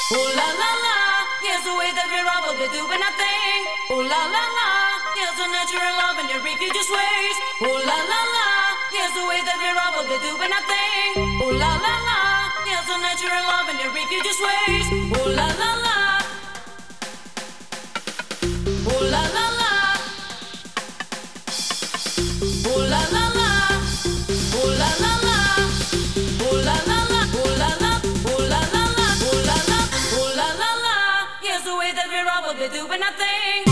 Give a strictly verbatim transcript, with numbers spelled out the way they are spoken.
Ooh la la la, here's the way that we roll, we'll be doing our thing. Ooh la la la, here's the natural love and your refugee ways. Ooh la la la, here's the way that we roll, we'll be doing our thing. Ooh la la la, here's the natural love and your refugee ways. Ooh la la la, ooh la la la, ooh la la la, ooh la la la, ooh la la la, ooh la la, ooh la la la, ooh la la, ooh la la la. Here's the way that we roll, we'll be doing our thing.